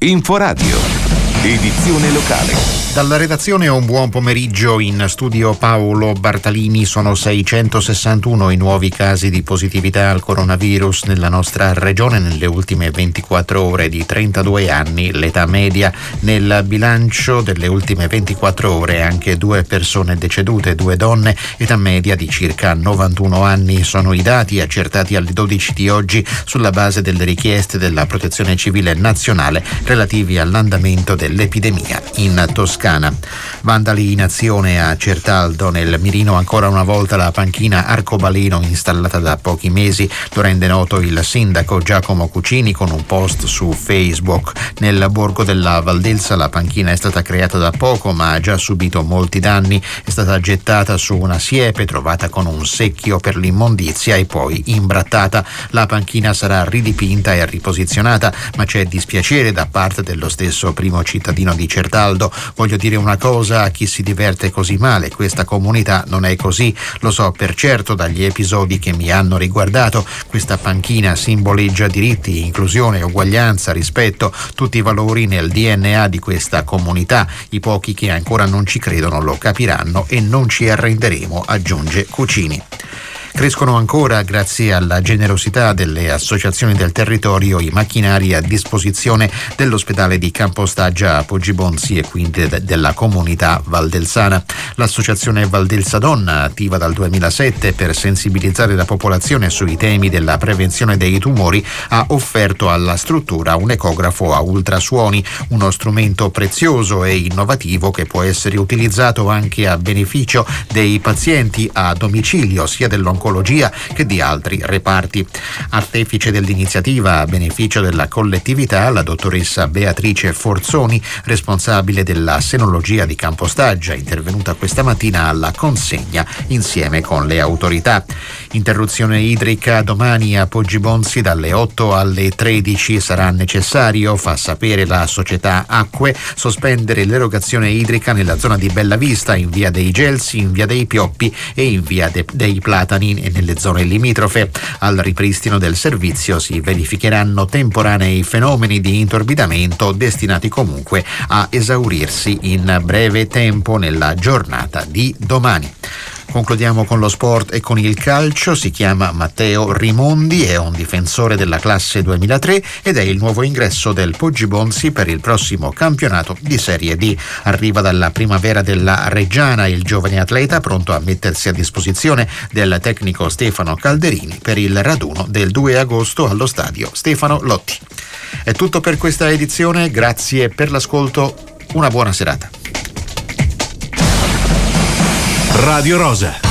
Inforadio, edizione locale. Dalla redazione un buon pomeriggio. In studio Paolo Bartalini. Sono 661 i nuovi casi di positività al coronavirus nella nostra regione nelle ultime 24 ore. Di 32 anni l'età media. Nel bilancio delle ultime 24 ore anche 2 persone decedute, 2 donne, età media di circa 91 anni. Sono i dati accertati alle 12 di oggi sulla base delle richieste della Protezione Civile Nazionale relativi all'andamento dell'epidemia in Toscana. Vandali in azione a Certaldo. Nel mirino ancora una volta la panchina arcobaleno installata da pochi mesi. Lo rende noto il sindaco Giacomo Cucini con un post su Facebook. Nel borgo della Valdelsa la panchina è stata creata da poco ma ha già subito molti danni. È stata gettata su una siepe trovata con un secchio per l'immondizia e poi imbrattata. La panchina sarà ridipinta e riposizionata, ma c'è dispiacere da parte dello stesso primo cittadino di Certaldo. Voglio dire una cosa a chi si diverte così male: questa comunità non è così, lo so per certo dagli episodi che mi hanno riguardato. Questa panchina simboleggia diritti, inclusione, uguaglianza, rispetto, tutti i valori nel DNA di questa comunità. I pochi che ancora non ci credono lo capiranno e non ci arrenderemo, aggiunge Cucini. Crescono ancora, grazie alla generosità delle associazioni del territorio, i macchinari a disposizione dell'ospedale di Campostaggia a Poggibonsi e quindi della comunità valdelsana. L'associazione Valdelsa Donna, attiva dal 2007 per sensibilizzare la popolazione sui temi della prevenzione dei tumori, ha offerto alla struttura un ecografo a ultrasuoni, uno strumento prezioso e innovativo che può essere utilizzato anche a beneficio dei pazienti a domicilio, sia dell'oncologia che di altri reparti. Artefice dell'iniziativa a beneficio della collettività la dottoressa Beatrice Forzoni, responsabile della senologia di Campostaggia, intervenuta questa mattina alla consegna insieme con le autorità. Interruzione idrica domani a Poggibonsi dalle 8 alle 13. Sarà necessario, fa sapere la società Acque, sospendere l'erogazione idrica nella zona di Bellavista, in via dei Gelsi, in via dei Pioppi e in via dei Platani e nelle zone limitrofe. Al ripristino del servizio si verificheranno temporanei fenomeni di intorbidamento destinati comunque a esaurirsi in breve tempo nella giornata di domani. Concludiamo con lo sport e con il calcio. Si chiama Matteo Rimondi, è un difensore della classe 2003 ed è il nuovo ingresso del Poggibonsi per il prossimo campionato di Serie D. Arriva dalla primavera della Reggiana il giovane atleta, pronto a mettersi a disposizione del tecnico Stefano Calderini per il raduno del 2 agosto allo stadio Stefano Lotti. È tutto per questa edizione, grazie per l'ascolto, una buona serata. Radio Rosa,